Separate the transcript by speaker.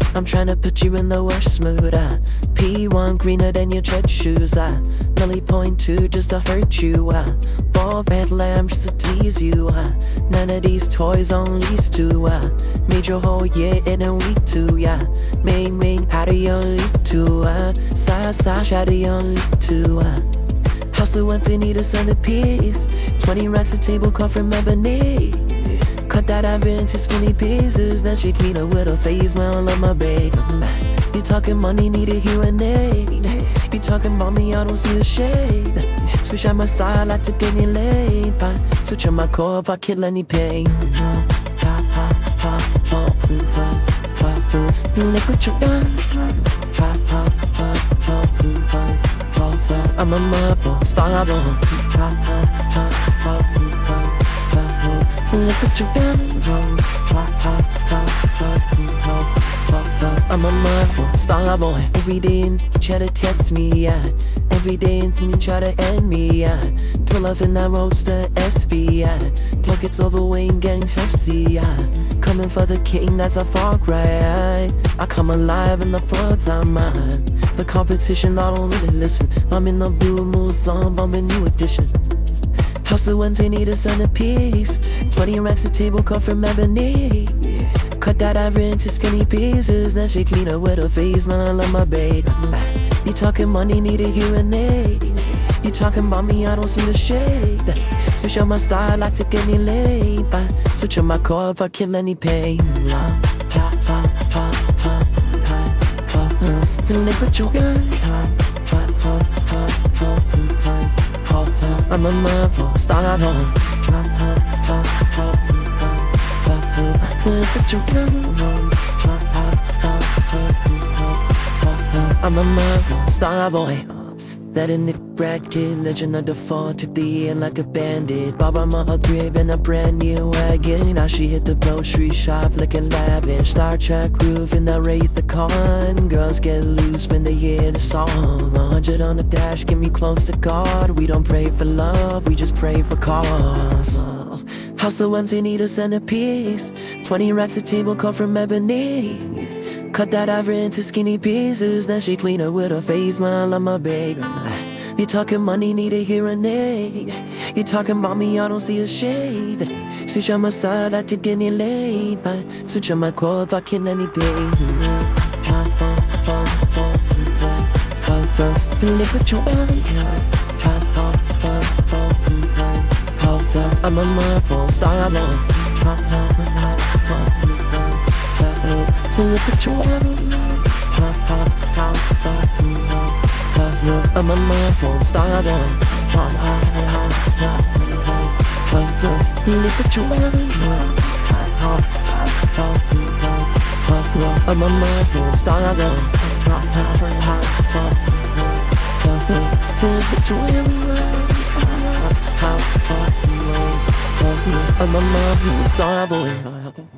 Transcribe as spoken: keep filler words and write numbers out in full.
Speaker 1: I'm trying to put you in the worst mood. uh. P one greener than your church shoes. uh. Millie point two just to hurt you. uh. Ball red lamb just to tease you. uh. None of these toys on lease to. uh. Made your whole year in a week too. Yeah, main main out of your league too. uh. Side side out of your league too. uh. House so empty, need a centerpiece. Twenty racks a table cut from ebony. Cut that ivory into skinny pieces. Then she clean up with her face, man, I love my babe. You talking money, need a hearing aid. You talking about me, I don't see the shade. Switch out my style, I like to get you laid. Switch on my core if I kill any pain. Look what you done. I'm a marble, star on. Look what you done. I'm a marvel, star boy. Every day you try to test me, yeah. Every day you try to end me, yeah. Pull up in that roadster S V, yeah. Cloak it's overweight and getting hefty, yeah. Coming for the king, that's a far cry. I come alive in the full time, man. The competition, I don't really listen. I'm in the blue moon song, bumping new edition. House so empty, need a centerpiece. Twenty racks a table cut from ebony. Cut that ivory into skinny pieces. Then she clean up with her face, man, I love my babe. You talking money, need a hearing aid. You talking about me, I don't see the shade. Switch on my style, I like to get me laid. Switch on my core if I kill any pain. Look what you got. I'm a marvel, star on. Look what you got. I'm a marvel, star boy. That in the bracket, legend of the fall. Took the year like a bandit. Bought my a crib and a brand new wagon. Now she hit the grocery shop looking lavish. Star Trek roof in the Wraith the Con. Girls get loose when they hear the song. A hundred on the dash, get me close to God. We don't pray for love, we just pray for cause. House so empty, need a centerpiece. Twenty racks a table cut from ebony. Cut that ivory into skinny pieces. Then she clean up with her face, man, I love my baby. You talking money, need a hearing aid. You talking about me, I don't see a shade. Switch on my side, I like to get you laid. Switch on my core if I kill any pain. Look what you want. I'm a marvel, star boy. Look what you want. I'm a marvel, star boy. Look what you want. I'm a marvel, star boy. Look what you want. I'm a marvel, star boy.